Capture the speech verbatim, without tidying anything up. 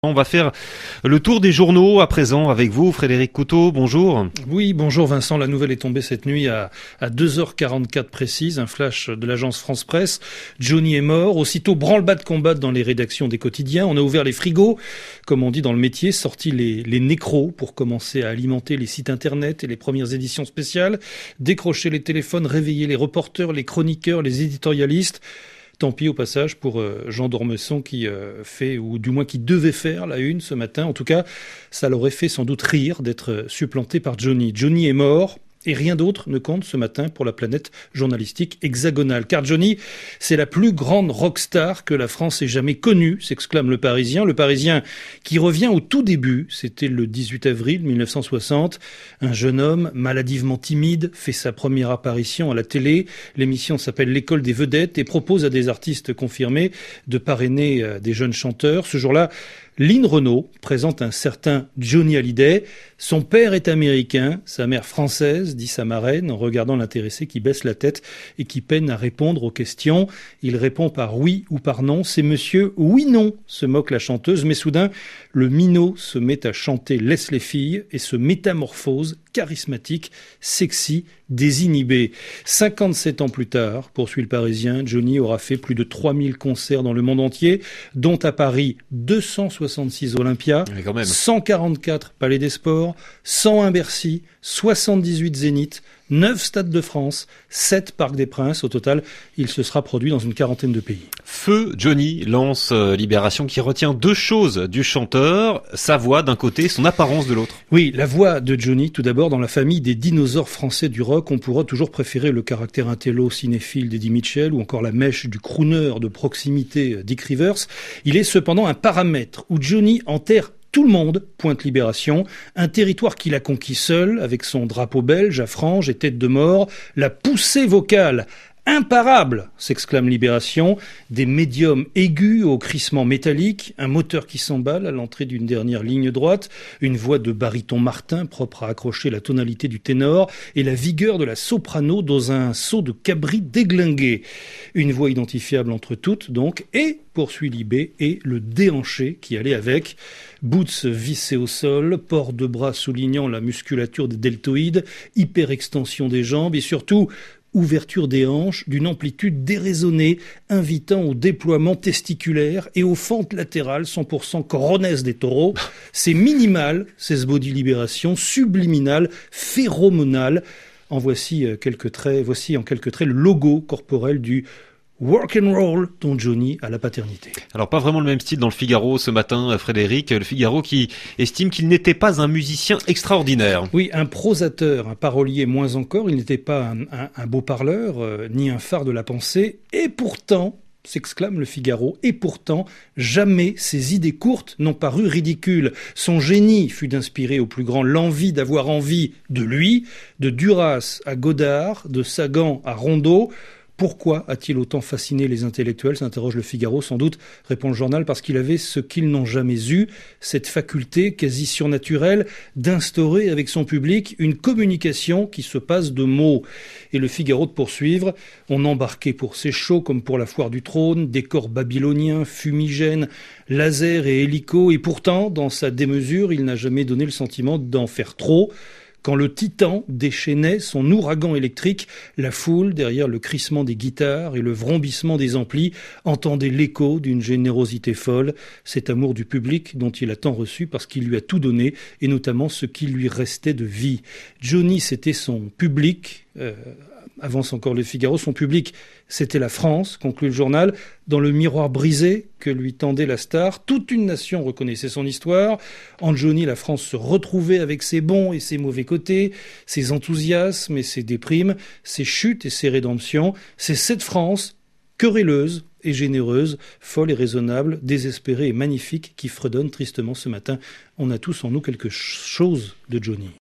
On va faire le tour des journaux à présent avec vous, Frédéric Couteau. Bonjour. Oui, bonjour Vincent. La nouvelle est tombée cette nuit à, à deux heures quarante-quatre précise. Un flash de l'agence France Presse. Johnny est mort. Aussitôt, branle-bas de combat dans les rédactions des quotidiens. On a ouvert les frigos, comme on dit dans le métier, sorti les, les nécros pour commencer à alimenter les sites internet et les premières éditions spéciales, décrocher les téléphones, réveiller les reporters, les chroniqueurs, les éditorialistes. Tant pis au passage pour euh, Jean d'Ormesson qui euh, fait, ou du moins qui devait faire la une ce matin. En tout cas, ça l'aurait fait sans doute rire d'être supplanté par Johnny. Johnny est mort. Et rien d'autre ne compte ce matin pour la planète journalistique hexagonale. Car Johnny, c'est la plus grande rockstar que la France ait jamais connue, s'exclame le Parisien. Le Parisien qui revient au tout début, c'était le dix-huit avril mille neuf cent soixante. Un jeune homme maladivement timide fait sa première apparition à la télé. L'émission s'appelle L'école des vedettes et propose à des artistes confirmés de parrainer des jeunes chanteurs. Ce jour-là, Lynn Renaud présente un certain Johnny Hallyday. Son père est américain, sa mère française, dit sa marraine, en regardant l'intéressé qui baisse la tête et qui peine à répondre aux questions. Il répond par oui ou par non. C'est monsieur oui-non, se moque la chanteuse. Mais soudain, le minot se met à chanter Laisse les filles et se métamorphose, charismatique, sexy, désinhibé. cinquante-sept ans plus tard, poursuit le Parisien, Johnny aura fait plus de trois mille concerts dans le monde entier, dont à Paris deux cent soixante-six Olympia, cent quarante-quatre Palais des Sports, cent un Bercy, soixante-dix-huit Zénith, neuf Stades de France, sept Parcs des Princes. Au total, il se sera produit dans une quarantaine de pays. Feu Johnny lance euh, Libération qui retient deux choses du chanteur, sa voix d'un côté, son apparence de l'autre. Oui, la voix de Johnny, tout d'abord, dans la famille des dinosaures français du rock, on pourra toujours préférer le caractère intello cinéphile d'Eddie Mitchell ou encore la mèche du crooner de proximité Dick Rivers. Il est cependant un paramètre où Johnny enterre tout le monde, pointe Libération, un territoire qu'il a conquis seul, avec son drapeau belge à franges et tête de mort, la poussée vocale imparable, s'exclame Libération, des médiums aigus au crissement métallique, un moteur qui s'emballe à l'entrée d'une dernière ligne droite, une voix de baryton Martin propre à accrocher la tonalité du ténor et la vigueur de la soprano dans un saut de cabri déglingué. Une voix identifiable entre toutes donc, et, poursuit Libé, et le déhanché qui allait avec. Boots vissés au sol, port de bras soulignant la musculature des deltoïdes, hyperextension des jambes et surtout ouverture des hanches d'une amplitude déraisonnée, invitant au déploiement testiculaire et aux fentes latérales cent pour cent coronesse des taureaux. C'est minimal, c'est ce body libération, subliminal, phéromonal. En voici quelques traits, voici en quelques traits le logo corporel du Work and roll dont Johnny a la paternité. Alors pas vraiment le même style dans le Figaro ce matin, Frédéric. Le Figaro qui estime qu'il n'était pas un musicien extraordinaire. Oui, un prosateur, un parolier moins encore. Il n'était pas un, un, un beau parleur, euh, ni un phare de la pensée. Et pourtant, s'exclame le Figaro, et pourtant, jamais ses idées courtes n'ont paru ridicules. Son génie fut d'inspirer au plus grand l'envie d'avoir envie de lui, de Duras à Godard, de Sagan à Rondeau. Pourquoi a-t-il autant fasciné les intellectuels, s'interroge le Figaro. Sans doute, répond le journal, parce qu'il avait ce qu'ils n'ont jamais eu, cette faculté quasi surnaturelle d'instaurer avec son public une communication qui se passe de mots. Et le Figaro de poursuivre, on embarquait pour ces shows comme pour la foire du trône, décors babyloniens, fumigènes, lasers et hélicos, et pourtant, dans sa démesure, il n'a jamais donné le sentiment d'en faire trop. Quand le titan déchaînait son ouragan électrique, la foule, derrière le crissement des guitares et le vrombissement des amplis, entendait l'écho d'une générosité folle, cet amour du public dont il a tant reçu parce qu'il lui a tout donné, et notamment ce qui lui restait de vie. Johnny, c'était son public, euh, avance encore le Figaro, son public, c'était la France, conclut le journal. Dans le miroir brisé que lui tendait la star, toute une nation reconnaissait son histoire. En Johnny, la France se retrouvait avec ses bons et ses mauvais côtés, ses enthousiasmes et ses déprimes, ses chutes et ses rédemptions. C'est cette France, querelleuse et généreuse, folle et raisonnable, désespérée et magnifique, qui fredonne tristement ce matin. On a tous en nous quelque chose de Johnny.